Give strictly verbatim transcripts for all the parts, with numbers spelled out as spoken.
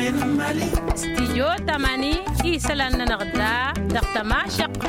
استيجو تماني إيسلان نغدا دقتما شق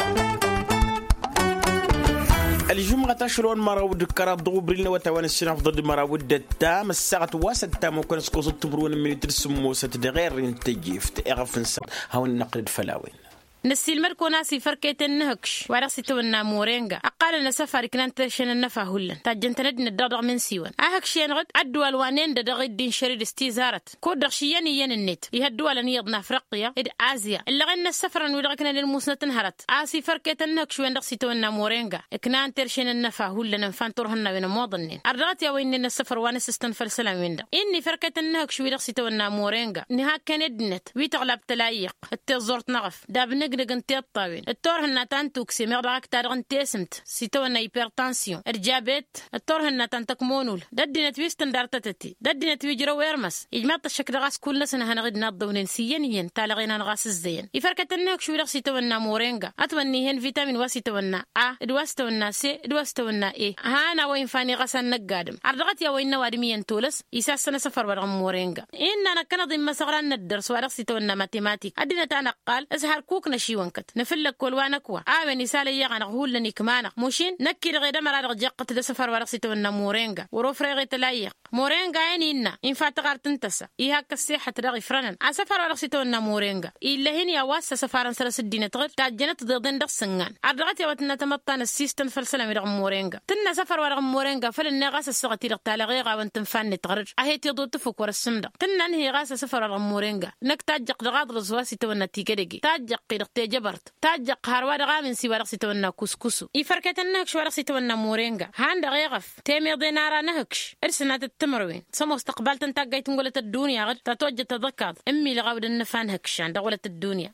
الجمعة تشرون مراود كراب ضوبرين وتوان السنة ضد مراود التام الساعة واسد تام وكان سكوز تبرون من ترسمو ستدغير انتجيف تأغف نسا هاو النقد فلاوين نسيل مركو ناسي فركيت النهكش وراسي تونا مورينغا أقال نسافر كنان تشن النفا هولن تاجنتند ندرغ من سيوان أهكش ينغد أدوال وانين دغ الدين شريد استيزارت كود دغشيان ين النت يهدوال نيضنا أفريقيا إد آسيا اللي غن السفر نولغكنا للموسنة تنهرت آسي فركيت النهكش وين راسي تونا مورينغا كنان ترشن النفا هولن نفان تورهن وين موضنين أردغت يا وين السفر وانس استنفر سلام وين إني فركيت النهكش وين راسي تونا مورينغا نها كندنت ويتغلب تلايق التزورت نغف دابن نقدر الطاوين التور هناتان توكسي مغرق تارغن تيسمت سيتونا هايبرتانسيون ارجابت التور هناتان تكمونول ددنا تويستن دارتتتي ددنا تويجرا ويرمس اجماط الشكل غاس كل سنه هنغد نضون سيانيا تالغينا نغاس الزين يفركتناك شو رخ سيتونا مورينغا اتوني هن فيتامين واسيتونا ا ادواستونا سي ادواستونا اي هانا وين فاني غسن نقادم عرضت يا وين وادميا تولس يساسنا سفر ورغم مورينغا ان انا كنضم مسغران الدرس ورخ سيتونا ماتيماتيك ادنا تنقال ازهر كوك نشي نفلك كل وانكوا آمن يسالي يغان غول لني كمانا موشين نكي لغيدا مرا رجقت لسفر ورقسيتو ونا مورينغا وروفري غي تلايق مورينغا يعني إنا إن فاتغار تنتسا إيها كالسيحة رغي فرنن أسفر ورقسيتو ونا مورينغا إلا هين يواس سفارا سرس الدين تغير تاجنت ضدين دق سنغان عرغت يواتنا تمطان السيستن فالسلام رغم مورينغا تنا سفر ورغم مورينغا فلن غاس السغتي لغتالي غيغا وانتنفان نتغرج أهيت يضو تفك ورسمدا تنا انهي غاس سفر ورغم مورينغا نك تاجق رغاد رزواسيتو ونا تيكريجي تاجق قيرقتي جبرت تاجق هارواد غامن سي ورقسيتو ونا كسكسو يفركتناك شو ورقسيتو ونا مورينغا هاند غيغف تيمي دينارا نهكش ارسنات التمروين سمو استقبال تنتاقاي تنقولة الدنيا غد تتوجه تذكر امي لغاود النفان هكشان دولة الدنيا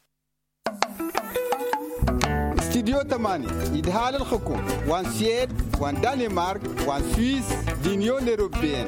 استديو تماني يدهال الحكوم وان سيد وان دانمارك وان سويس دينيون اوروبيين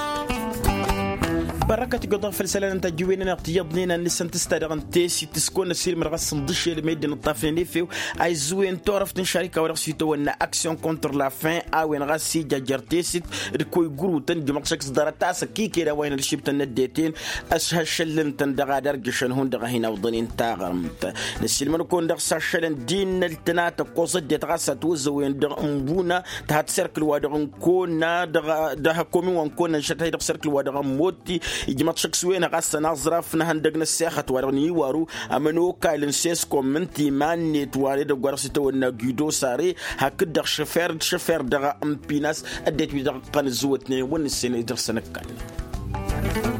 بركة قضاء فلسلان انت جويننا اقتياضنينا نسان تستارغن تيسي تسكون نسير من غاس ندشي الميدان الطافلين فيو اي زوين تعرف تنشارك ورغسيتو وانا اكسيون كونتر لا فين اوين غاسي جاجر تيسيت ركوي قرو تنجي مقشاك صدارتاسا كي كيرا وين الشيب تنديتين اشها شلن تندغا درقشن هون دغا هنا وضنين تاغرمت نسير من كون دغسا شلن دين التناتا قوصد يتغاسا توزوين دغ امبونا تهات سيركل وادغن كونا دغا دغا كومي وانكونا نشتهي دغ سيركل وادغن موتي يجمع شخصوين غاس نظرف نهندقنا الساحة ورني وارو أمنو كايلن سيسكو منتي ماني تواري دو غارسيتو ونجيدو ساري هكذا شفير شفير دغا أمبيناس أديت بيدغ قنزوتني ونسيني درسنك كان